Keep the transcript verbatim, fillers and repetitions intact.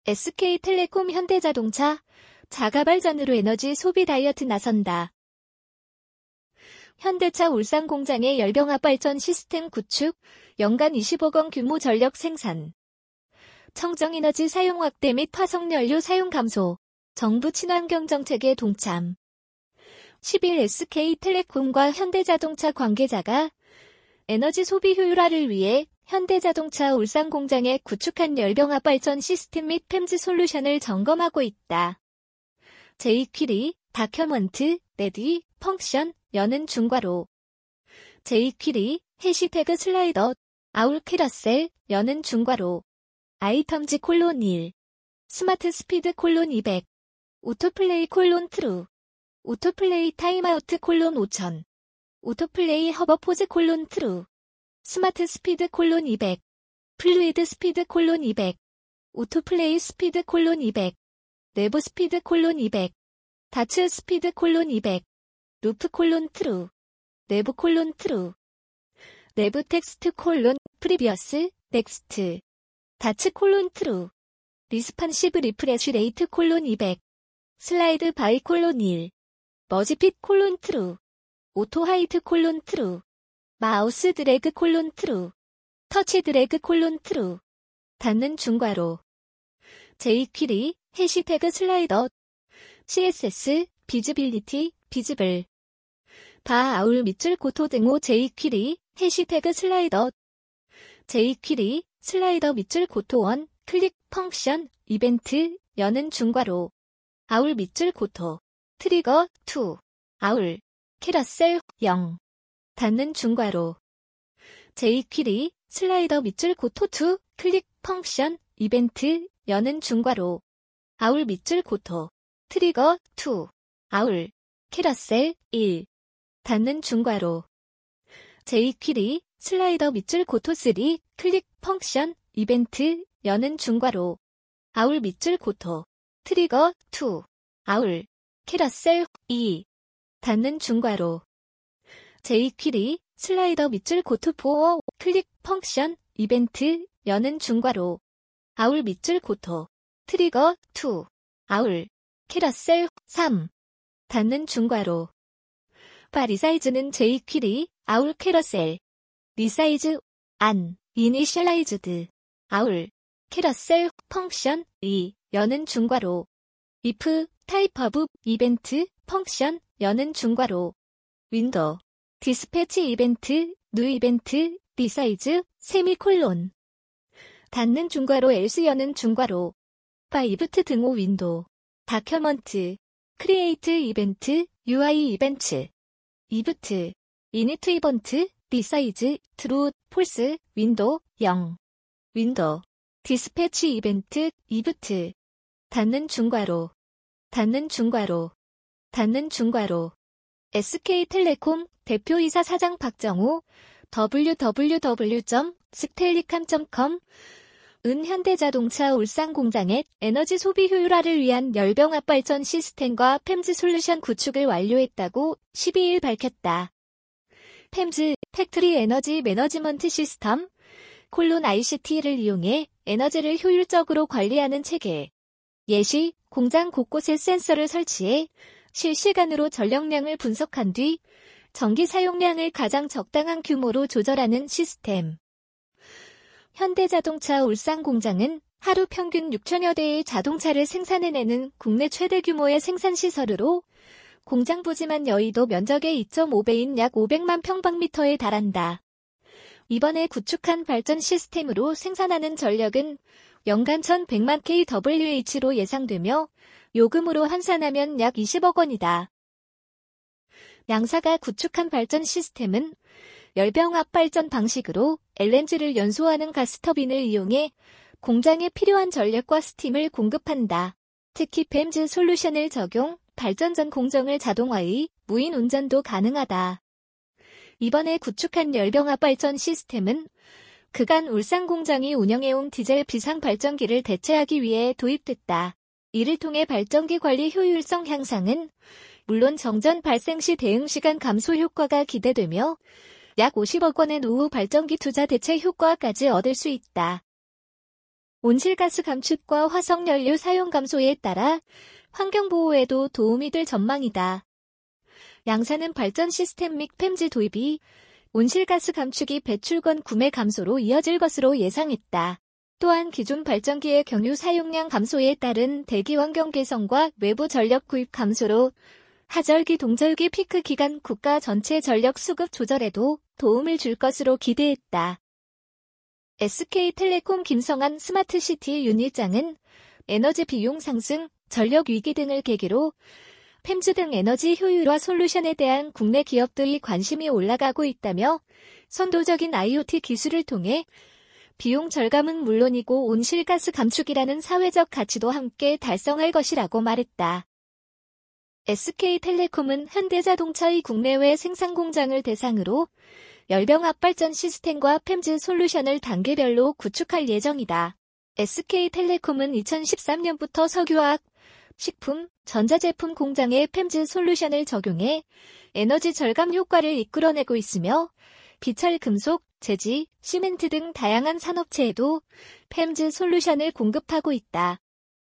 에스케이텔레콤 현대자동차, 자가발전으로 에너지 소비 다이어트 나선다. 현대차 울산 공장의 열병합 발전 시스템 구축, 연간 이십억 원 규모 전력 생산. 청정에너지 사용 확대 및 화석연료 사용 감소, 정부 친환경 정책에 동참. 십 일 에스케이텔레콤과 현대자동차 관계자가 에너지 소비 효율화를 위해 현대자동차 울산 공장에 구축한 열병합 발전 시스템 및 펨즈 솔루션을 점검하고 있다. 제이퀴리, 다큐먼트, 레디, 펑션, 여는 중괄호. 제이퀴리, 해시태그 슬라이더, 아울 캐러셀, 여는 중괄호. 아이텀즈 콜론 일. 스마트 스피드 콜론 이백. 오토플레이 콜론 트루. 오토플레이 타임아우트 콜론 오천. 오토플레이 허버포즈 콜론 트루. 스마트 스피드 콜론 이백. 플루이드 스피드 콜론 이백. 오토플레이 스피드 콜론 이백. 내부 스피드 콜론 이백. 다츠 스피드 콜론 이백. 루프 콜론 트루. 내부 콜론 트루. 내부 텍스트 콜론 프리비어스 넥스트. 다츠 콜론 트루. 리스판시브 리프레쉬 레이트 콜론 이백. 슬라이드 바이 콜론 일. 머지핏 콜론 트루. 오토 하이트 콜론 트루. 마우스 드래그 콜론 트루. 터치 드래그 콜론 트루. 닫는 중괄호. 제이퀴리, 해시태그 슬라이더. 씨에스에스, 비즈빌리티, 비즈블. 바 아울 밑줄 고토 등호 제이퀴리, 해시태그 슬라이더. 제이퀴리, 슬라이더 밑줄 고토 원, 클릭, 펑션, 이벤트, 여는 중괄호. 아울 밑줄 고토. 트리거, 이. 아울. 캐러셀, 영. 닫는 중괄호. 제이퀴리, 슬라이더 밑줄 고토 이, 클릭, 펑션, 이벤트, 여는 중괄호. 아울 밑줄 고토. 트리거, 이. 아울. 캐러셀, 일. 닫는 중괄호. 제이퀴리, 슬라이더 밑줄 고토 삼, 클릭, 펑션, 이벤트, 여는 중괄호. 아울 밑줄 고토. 트리거, 이. 아울. 캐러셀, 이. 닫는 중괄호. 제이퀴리, 슬라이더 밑줄 고토 사, 클릭, 펑션, 이벤트, 여는 중괄호. 아울 밑줄 고토. 트리거, 이. 아울. 캐러셀, 삼. 닫는 중괄호. 바 리사이즈는 제이퀴리, 아울 캐러셀. 리사이즈, 안, 이니셜라이즈드. 아울. 캐러셀, 펑션, 이, 여는 중괄호. if, 타입 오브, 이벤트, 펑션, 여는 중괄호. 윈도우. 디스패치 이벤트, 뉴 이벤트, 리사이즈, 세미콜론. 닫는 중괄호 else 여는 중괄호. 바 이브트 등호 윈도우. 다큐먼트. 크리에이트 이벤트, 유아이 이벤트. 이브트. 이니트 이벤트, 리사이즈, 트루, 폴스, 윈도우, 영. 윈도우. 디스패치 이벤트, 이브트. 닫는 중괄호. 닫는 중괄호. 닫는 중괄호. 에스케이텔레콤 대표이사 사장 박정우. 더블유 더블유 더블유 점 스텔리캄 점 컴. 은 현대자동차 울산 공장의 에너지 소비 효율화를 위한 열병합 발전 시스템과 펨즈 솔루션 구축을 완료했다고 십이 일 밝혔다. 펨즈, 팩트리 에너지 매너지먼트 시스템, 콜론 아이씨티를 이용해 에너지를 효율적으로 관리하는 체계. 예시, 공장 곳곳에 센서를 설치해 실시간으로 전력량을 분석한 뒤 전기 사용량을 가장 적당한 규모로 조절하는 시스템. 현대자동차 울산 공장은 하루 평균 육천여 대의 자동차를 생산해내는 국내 최대 규모의 생산시설으로 공장 부지만 여의도 면적의 이 점 오 배인 약 오백만 평방미터에 달한다. 이번에 구축한 발전 시스템으로 생산하는 전력은 연간 천백만 킬로와트로 예상되며 요금으로 환산하면 약 이십억 원이다. 양사가 구축한 발전 시스템은 열병합 발전 방식으로 엘엔지를 연소하는 가스터빈을 이용해 공장에 필요한 전력과 스팀을 공급한다. 특히 펨즈 솔루션을 적용, 발전 전 공정을 자동화의 무인 운전도 가능하다. 이번에 구축한 열병합 발전 시스템은 그간 울산 공장이 운영해온 디젤 비상 발전기를 대체하기 위해 도입됐다. 이를 통해 발전기 관리 효율성 향상은 물론 정전 발생 시 대응 시간 감소 효과가 기대되며 약 오십억 원의 노후 발전기 투자 대체 효과까지 얻을 수 있다. 온실가스 감축과 화석연료 사용 감소에 따라 환경보호에도 도움이 될 전망이다. 양사는 발전 시스템 및 펨즈 도입이 온실가스 감축이 배출권 구매 감소로 이어질 것으로 예상했다. 또한 기존 발전기의 경유 사용량 감소에 따른 대기 환경 개선과 외부 전력 구입 감소로 하절기 동절기 피크 기간 국가 전체 전력 수급 조절에도 도움을 줄 것으로 기대했다. 에스케이텔레콤 김성한 스마트시티 윤일장은 에너지 비용 상승, 전력 위기 등을 계기로 펨즈 등 에너지 효율화 솔루션에 대한 국내 기업들이 관심이 올라가고 있다며 선도적인 아이오티 기술을 통해 비용 절감은 물론이고 온실가스 감축이라는 사회적 가치도 함께 달성할 것이라고 말했다. 에스케이텔레콤은 현대자동차의 국내외 생산 공장을 대상으로 열병합 발전 시스템과 펨즈 솔루션을 단계별로 구축할 예정이다. 에스케이텔레콤은 이천십삼 년부터 석유화학, 식품, 전자제품 공장에 펨즈 솔루션을 적용해 에너지 절감 효과를 이끌어내고 있으며 비철 금속, 제지, 시멘트 등 다양한 산업체에도 펨즈 솔루션을 공급하고 있다.